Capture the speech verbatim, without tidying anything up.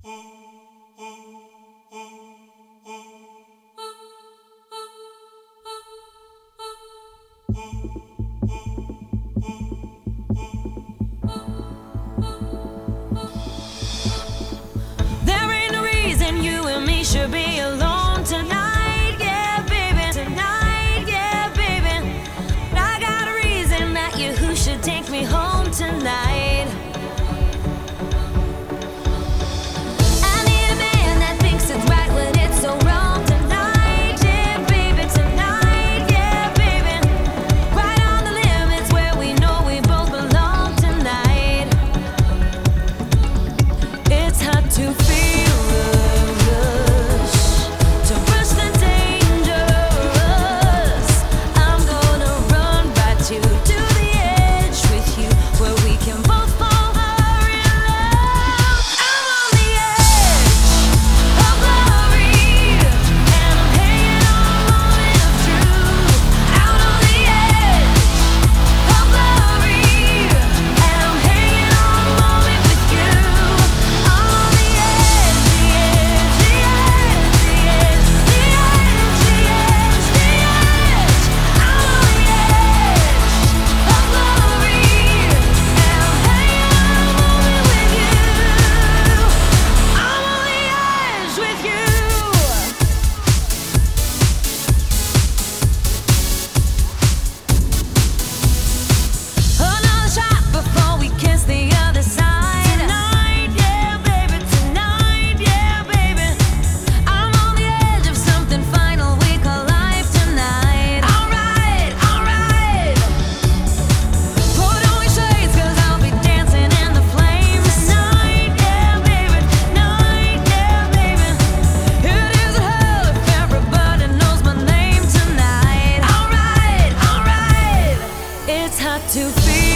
There ain't no reason you and me should be alone tonight, yeah, baby. Tonight, yeah, baby. But I got a reason that you who should take me home tonight. I need a man that thinks it's right when it's so wrong tonight, yeah, baby. Tonight, yeah, baby. Right on the limits where we know we both belong tonight. It's hard to feel the rush, to rush the dangerous. I'm gonna run right to to the edge with you, where we can both fall in love. I'm on the edge of glory, and I'm hanging on a moment of truth. Out on the edge of glory, and I'm hanging on a moment with you. I'm on the edge, the edge, the edge, the edge, the edge, the edge, the edge. I'm on the edge of glory, and I'm hanging on a moment with you. I'm on the edge with you. Another shot before we kiss the other side. Tonight, yeah, baby. Tonight, yeah, baby. I'm on the edge of something final we call life tonight. Alright, alright. Put on your shades, 'cause I'll be dancing in the flames. Tonight, yeah, baby. Tonight, yeah, baby. It isn't hell if everybody knows my name tonight. Alright, alright. It's hard to feel